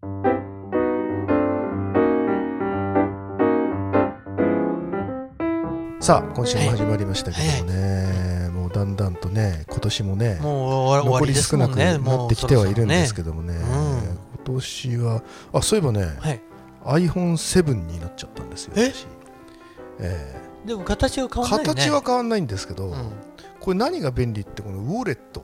さあ今週も始まりましたけどもね、もうだんだんとね今年もねもう残り少なくなってきてはいるんですけどどもね、今年はそういえばね、iPhone7 になっちゃったんですよ私。 でも形は変わんないね。 形は変わんないんですけど、これ何が便利ってこのウォレット、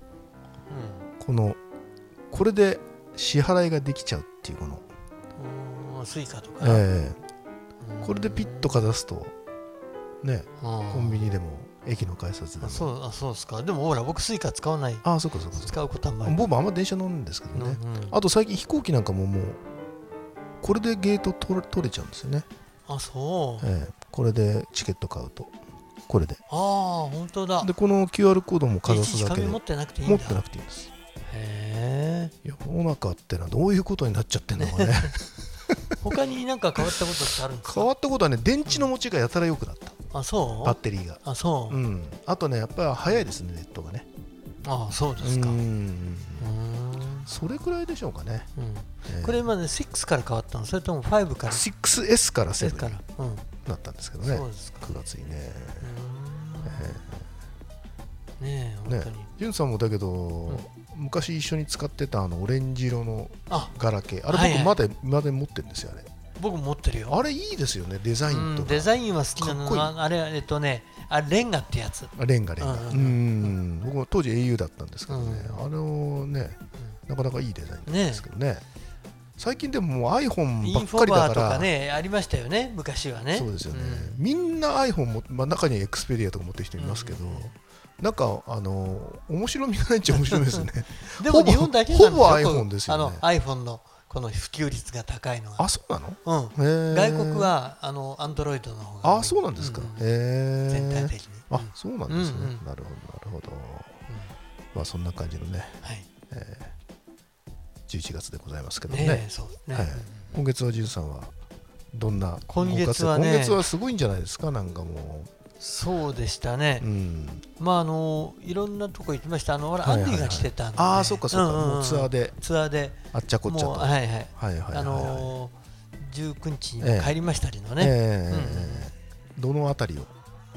これで支払いができちゃうっていうこのスイカとか、 これでピッとかざすとね、コンビニでも駅の改札でもそうですか。でもほら僕スイカ使わない。 そうか使うことあんまり。 僕もあんま電車乗るんですけどね、あと最近飛行機なんかももうこれでゲート取れちゃうんですよね。 そう、 これでチケット買うとこれで本当だ。 でこの QR コードもかざすだけで持ってなくていいんだ。 持ってなくていいんです。世の中ってのはどういうことになっちゃってんのかね他に何か変わったことってあるんですか？ 変わったことはね、電池の持ちがやたら良くなった。バッテリーが。あとね、やっぱり早いですね、ネットがね。 そうですか。 それくらいでしょうかね。 これまで6から変わったの？それとも5から？ 6S から7になったんですけどね。 そうですか。 9月にね。 本当に。 ジュンさんもだけど、昔一緒に使ってたオレンジ色のガラケー、あれ僕まだ持ってるんですよ。あれ僕持ってるよ。 あれいいですよね、デザインとか。 デザインは好きなのはあれレンガってやつ。 レンガ。僕も当時 au だったんですけどね、あれをねなかなかいいデザインなんですけどね。最近でももう iPhone ばっかりだから。インフォバーとかねありましたよね、昔はね。 そうですよね。みんな iPhone も、中には Xperia とか持ってる人いますけど、なんか面白みがないっちゃ面白いですね。 でも日本だけなんですよ。 ほぼ iPhone ですよね。 iPhone のこの普及率が高いのは。 そうなの？ 外国はAndroid の方が。 そうなんですか。 全体的に。 そうなんですね。なるほど。そんな感じのね。11月でございますけどね。今月はジュンさんはどんな今月はね、 今月はすごいんじゃないですか。なんかもうそうでしたね。いろんなとこ行きました。アンディが来てたんで。 そうかもうツアーであっちゃこっちゃと。 19日にも帰りましたりのね。 どのあたりを？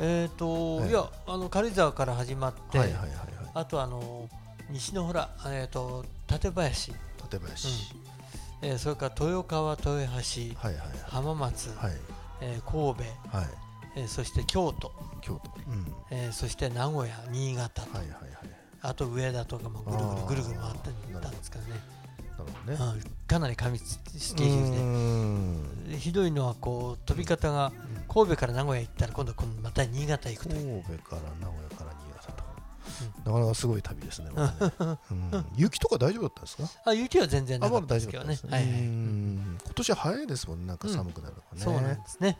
軽井沢から始まって、あと西の館林、それから豊川、豊橋、浜松、神戸、そして京都、そして名古屋、新潟と、あと上田とかもぐるぐる回ったんですけどね。かなり過密スケジュールで、ひどいのは飛び方が神戸から名古屋行ったら今度また新潟行くという。 神戸から名古屋から新潟と、なかなかすごい旅ですね。雪とか大丈夫だったんですか？ 雪は全然なかったですけどね。 今年は早いですもんね、なんか寒くなるのがね。 そうなんですね。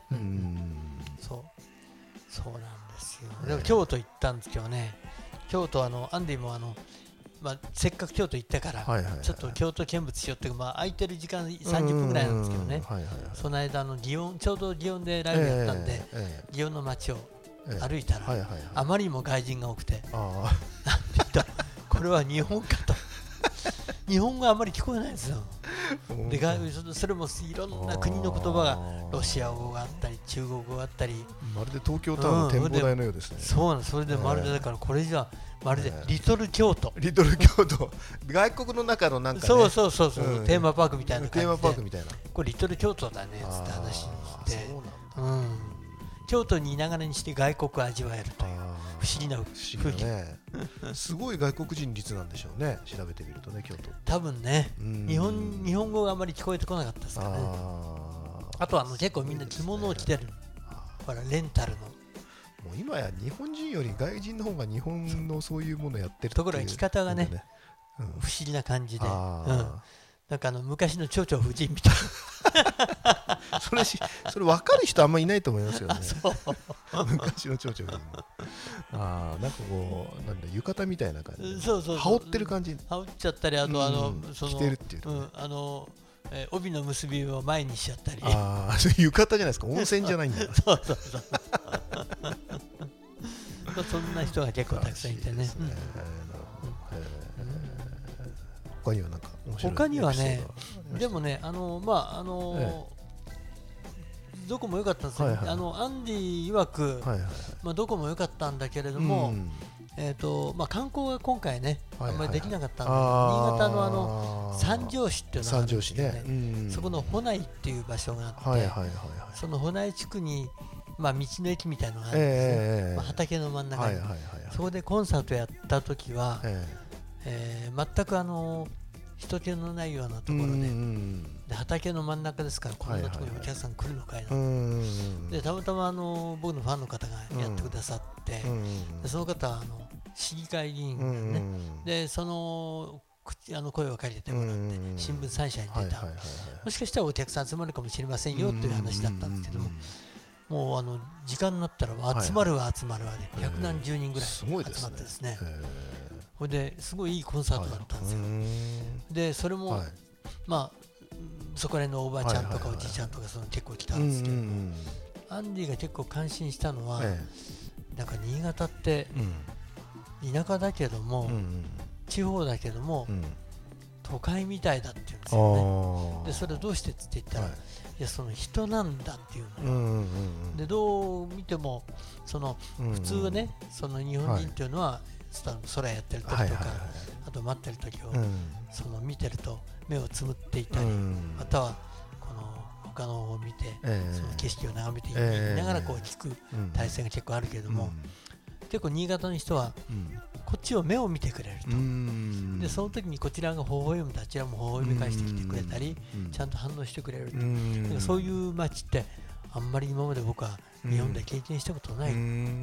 そうなんですよ。でも京都行ったんですけどね、京都アンディもせっかく京都行ったからちょっと京都見物しようって空いてる時間30分ぐらいなんですけどね、その間ちょうど祇園でライブやったんで、祇園の街を歩いたらあまりにも外人が多くて、これは日本かと。日本語あまり聞こえないんですよ。でそれもいろんな国の言葉が、ロシア語があったり中国語があったり、 まるで東京タワーの展望台のようですね。 そうなんです。それでまるでだからこれじゃまるでリトル京都、 外国の中のなんかね、 そうテーマパークみたいな感じで、 テーマパークみたいな、 これリトル京都だねつって話にして、京都にいながらにして外国を味わえるという不思議な風景ね。 すごい外国人率なんでしょうね、調べてみるとね、京都多分ね。日本語があまり聞こえてこなかったですからね。あと結構みんな着物を着てる、ほらレンタルの。 もう今や日本人より外人の方が日本のそういうものをやってるところが着方がね、不思議な感じで、なんか昔の蝶々夫人みたいなそれ分かる人あんまりいないと思いますよね。昔の蝶々夫人なんかなんだ浴衣みたいな感じ、羽織ってる感じ、 羽織っちゃったり、あと着てるっていう帯の結びを前にしちゃったり、 浴衣じゃないですか、温泉じゃないんだそんな人が結構たくさんいてね。 他にはなんか面白い他にはね、 でもね、どこも良かったんですよ、アンディ曰く、どこも良かったんだけれども、観光が今回ね、あんまりできなかったんで、新潟の三条市っていうのがあるんですけどね、そこの保内っていう場所があって、その保内地区に、道の駅みたいなのがあるんですね、畑の真ん中に、そこでコンサートやった時は、全く人気のないようなところで、畑の真ん中ですから、こんなところにお客さん来るのかいなと、でたまたま僕のファンの方がやってくださって、でその方は市議会議員なんね、でその声を借りてもらって、新聞3社に出た、もしかしたらお客さん集まるかもしれませんよという話だったんですけども、もう時間になったら集まるわで百何十人ぐらい集まってですね、それですごいいいコンサートだったんですよ。でそれもそこら辺のおばあちゃんとかおじいちゃんとか結構来たんですけども、アンディが結構感心したのは、なんか新潟って田舎だけども、地方だけども、都会みたいだって言うんですよね。でそれどうしてって言ったら、いやその人なんだっていうの、でどう見ても普通はね、その日本人っていうのは、空やってる時とか、あと待ってる時を、見てると目をつむっていたり、またはこの他の方を見て、その景色を眺めていながら聞く体制が結構あるけれども、結構新潟の人はこっちを目を見てくれると、でその時にこちらが微笑むとあちらも微笑み返してきてくれたり、ちゃんと反応してくれると、そういう街ってあんまり今まで僕は日本で経験したことない。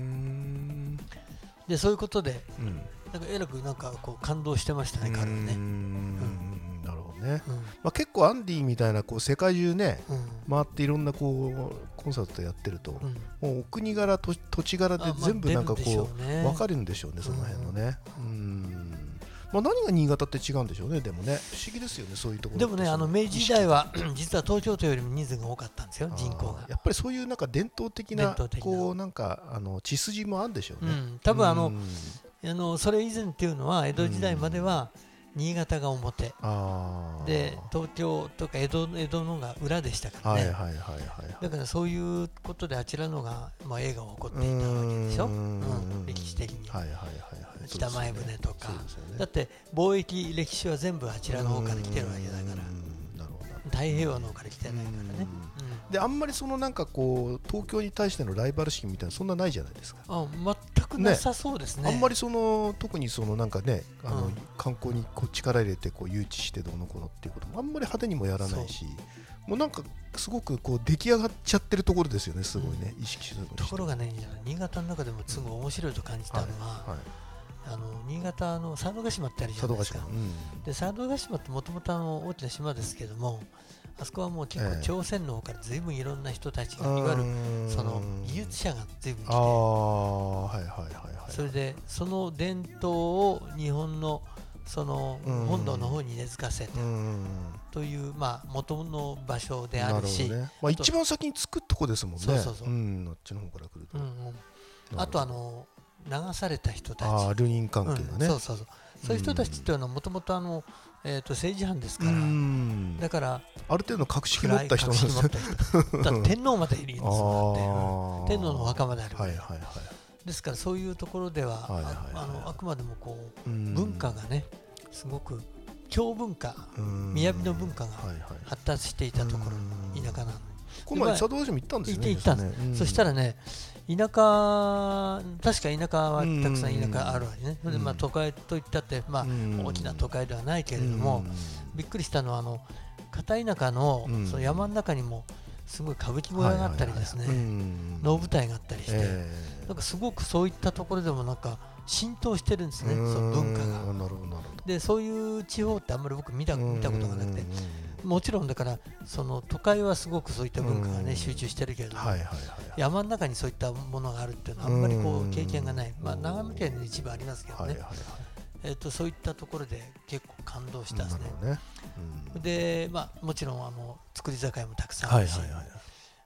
でそういうことで、えらく感動してましたね、彼はね。 なるほどね。結構アンディみたいな世界中ね、回っていろんなコンサートやってると、もうお国柄土地柄で全部分かるんでしょうね、その辺のね。何が新潟って違うんでしょうね。でもね、不思議ですよね、そういうところ。 でもね、明治時代は実は東京都よりも人数が多かったんですよ、人口が。 やっぱりそういう伝統的な血筋もあるんでしょうね。 多分それ以前っていうのは、江戸時代までは新潟が表で、東京とか江戸のが裏でしたからね。だからそういうことであちらのが栄華を誇っていたわけでしょ、歴史的に。北前船とか、だって貿易歴史は全部あちらの方から来てるわけだから、太平洋の方から来てないからね。 であんまり東京に対してのライバル心みたいなそんなないじゃないですか。 全くなさそうですね。 あんまり特に観光に力入れて誘致してどうのこうのっていうこともあんまり派手にもやらないし、もうすごく出来上がっちゃってるところですよね、すごいね、意識するところがね、新潟の中でもすごい面白いと感じたのは、新潟の佐渡島ってあるじゃないですか。で佐渡島ってもともと大きな島ですけども、あそこはもう結構朝鮮の方から随分いろんな人たちが、いわゆる技術者が随分来て、それでその伝統を日本の本土の方に根付かせたという元の場所であるし、 一番先に作ったとこですもんね。あっちの方から来ると。 あと流された人たち、 流人関係のね、 そういう人たちっていうのはもともと政治犯ですから、だからある程度の格式持った人なんですね。 天皇までいるんですよ。天皇のお墓まである。ですからそういうところではあくまでも文化がね、すごく京文化、雅の文化が発達していたところの田舎なの。 この前佐渡島行ったんですよね。 行ったんです。そしたらね、確か田舎はたくさん田舎あるわけね。都会といったって大きな都会ではないけれども、びっくりしたのは片田舎の山の中にもすごい歌舞伎小屋があったりですね、能舞台があったりして、すごくそういったところでも浸透してるんですね、その文化が。でそういう地方ってあんまり僕見たことがなくて、もちろんだから都会はすごくそういった文化がね集中してるけれども、山の中にそういったものがあるっていうのはあんまり経験がない。長野県の一部ありますけどね。そういったところで結構感動したですね。でもちろん造り酒屋もたくさんあるし、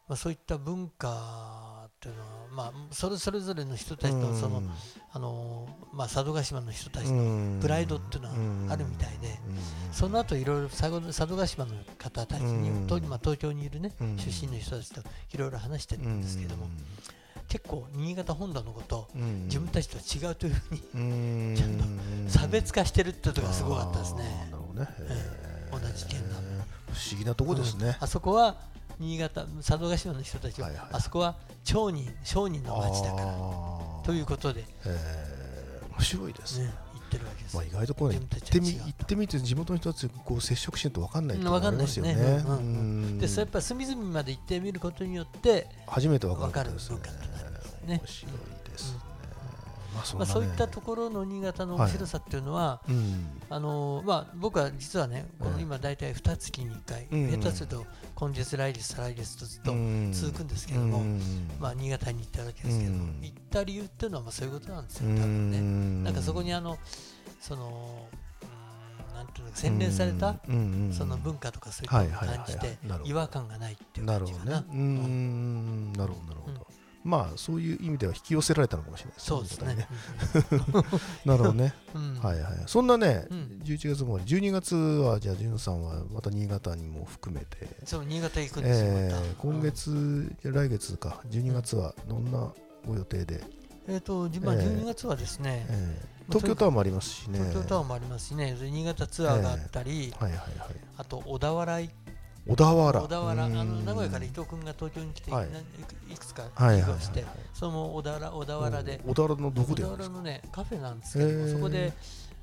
そういった文化っていうのは、それぞれの人たちのその、佐渡島の人たちのプライドっていうのはあるみたいで、その後いろいろ佐渡島の方たちに、東京にいるね、出身の人たちといろいろ話してるんですけども、結構新潟本土のことを自分たちとは違うというふうにちゃんと差別化してるってことがすごかったですね。同じ県なのに不思議なとこですね。 あそこは新潟佐渡島の人たちは、あそこは商人の町だからということで面白いですね。 言ってるわけです。 意外とこう行ってみて地元の人たちとこう接触しないと分かんないと思いますよね。 で、それやっぱ隅々まで行ってみることによって初めて分かるんですね。 面白いですね。 そういったところの新潟の面白さっていうのは、僕は実はね、この今大体2月に1回、下手すると今月来月再来月とずっと続くんですけども、新潟に行ったわけですけども、行った理由っていうのはそういうことなんですよ、多分ね。なんかそこにそのなんていうの、洗練されたその文化とかそういうのを感じて違和感がないっていう感じかな。 なるほど。なるほど。そういう意味では引き寄せられたのかもしれないですね。 そうですね。 なるほどね。そんなね、11月も12月はじゃあ潤さんはまた新潟にも含めて、 そう新潟行くんですよ。 今月来月か12月はどんなご予定で ？12月はですね、 東京タワーもありますしね。 東京タワーもありますしね。新潟ツアーがあったり、あと小田原名古屋から伊藤君が東京に来ていくつか移動して、その小田原で、 小田原のどこで？ 小田原のねカフェなんですけども、そこで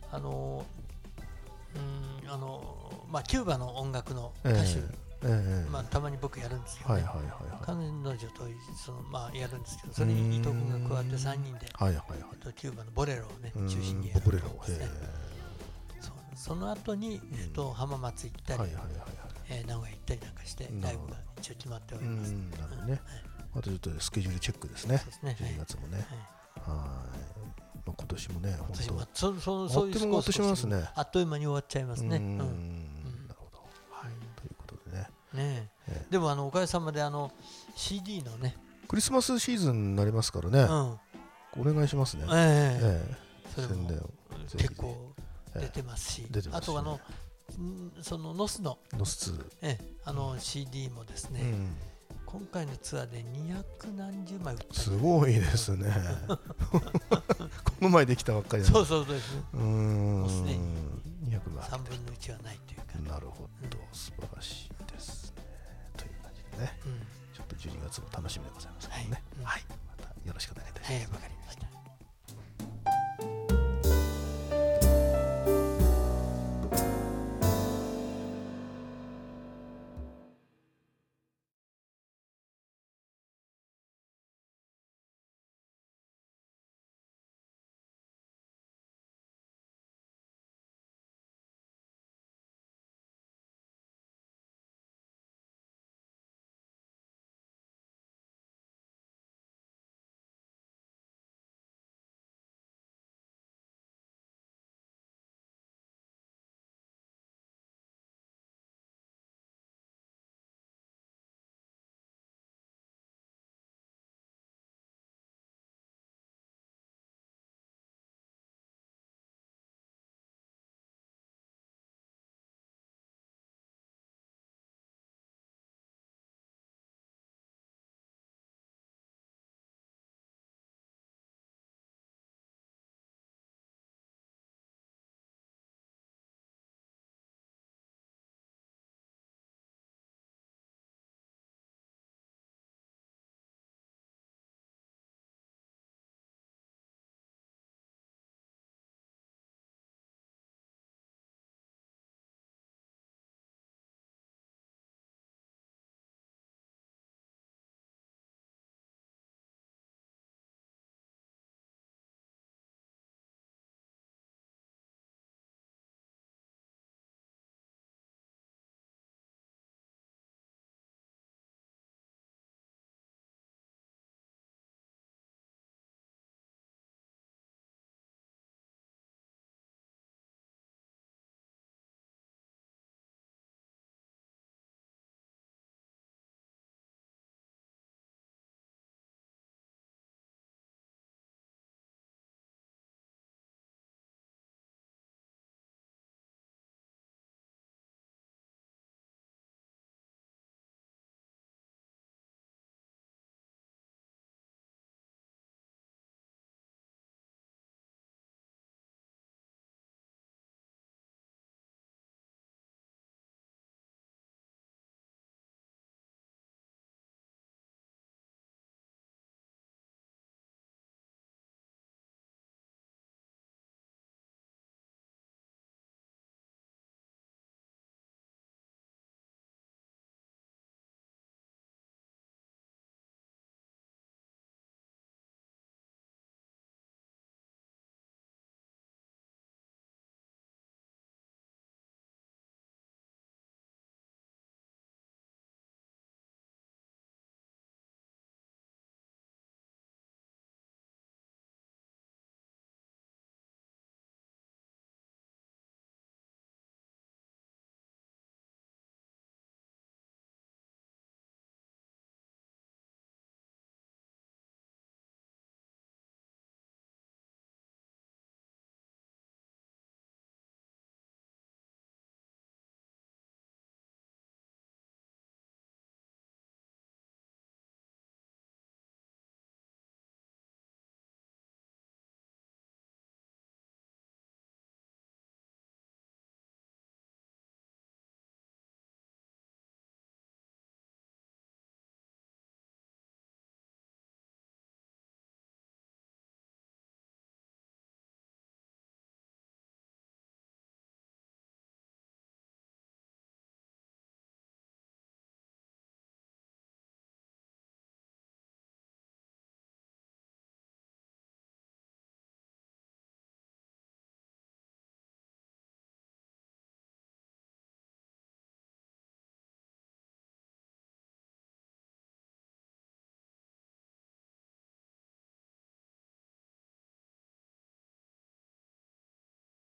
キューバの音楽の歌手、たまに僕やるんですけどね、彼女とやるんですけど、それに伊藤君が加わって3人でキューバのボレロをね中心にやるんですね。その後に浜松行ったり名古屋行ったりなんかしてライブが一応決まっております。 なるほどね。あとちょっとスケジュールチェックですね。12月もね。今年もね、本当そういうあっとしますね。 あっという間に終わっちゃいますね。 なるほど。ということでね。 でもおかげさまでCD のねクリスマスシーズンになりますからね。お願いしますね。 それも結構出てますし、あとそのノスの CD もですね、今回のツアーで200何十枚売った。 すごいですね。この前できたばっかりそうですね。 もうすでに 200枚 3分の1はないというか。 なるほど、素晴らしいですね。という感じでね、ちょっと12月も楽しみでございますね。またよろしくお願いいたします。